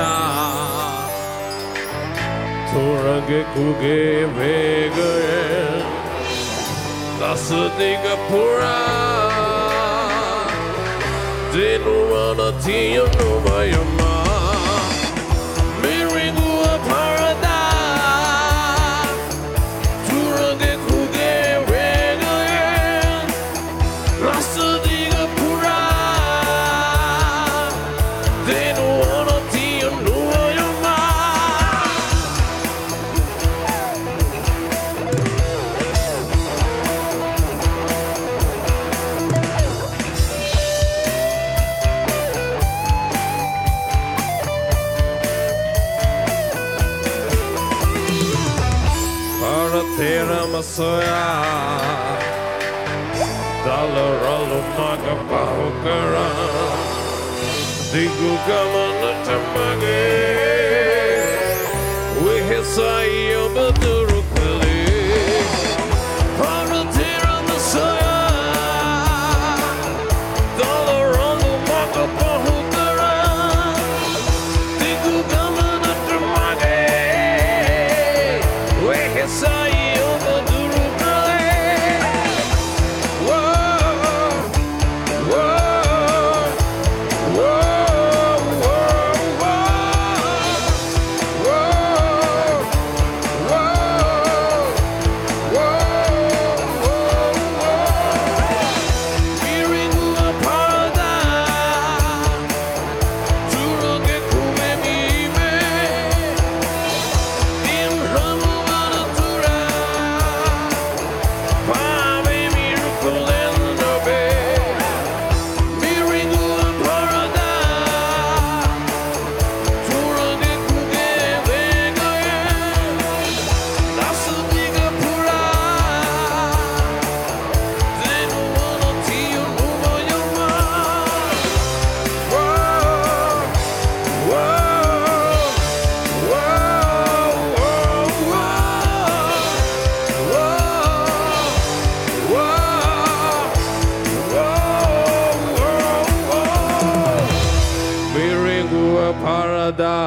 Turage kuge vegare Lasadiga pura Denuana tia nova yama Miringua parada Turage kuge vegare Lasadiga pura Denuana tia nova yama Tera masoya Dalaralo maga pahukara Digu gamana tamage Wihisayo baduru kali Para tera masoya Dalaralo maga pahukara Digu gamana tamage Wihisayo Parada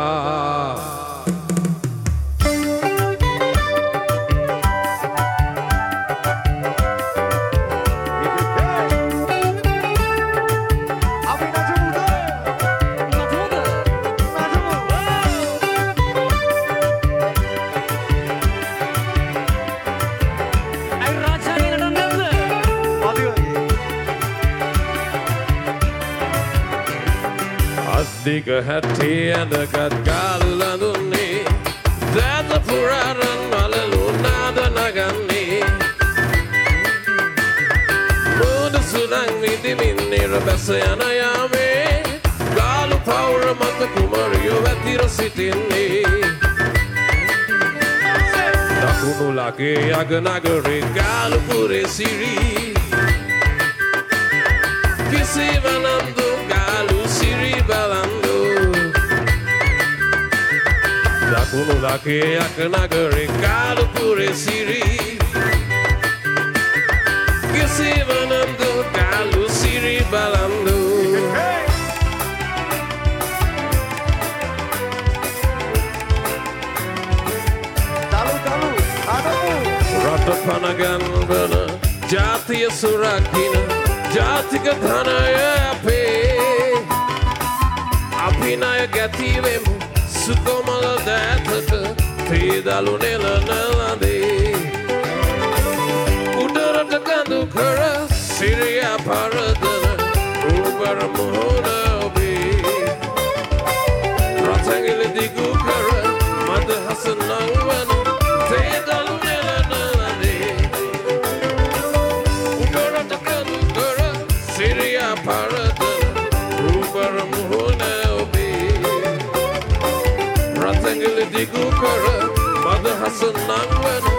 Diga hati anda kat galulanduni Data puraran malaluna danagani Muda surang midi minni rabasayana yame Galu power mata kumario vatira sitini Dakunu lake aganagari galu pure siri Kisi vanandu galu siri balando Dakunu lake aganagari galu pure siri Kisi vanandu galu siri balando Rata panagan bana Jatiya surakina Jatika dhanaya ape Apinaya gativemu Sukomala dathaka Thidalu nela nalade Udarata kandu khara Siriya paradana Ubara mohona obi Rathangile digu khara Madha hasanangvana Thidalu nela nalade Udarata kandu khara Siriya paradana Ubara mohona obi Rathangile digu khara Madha hasanangvana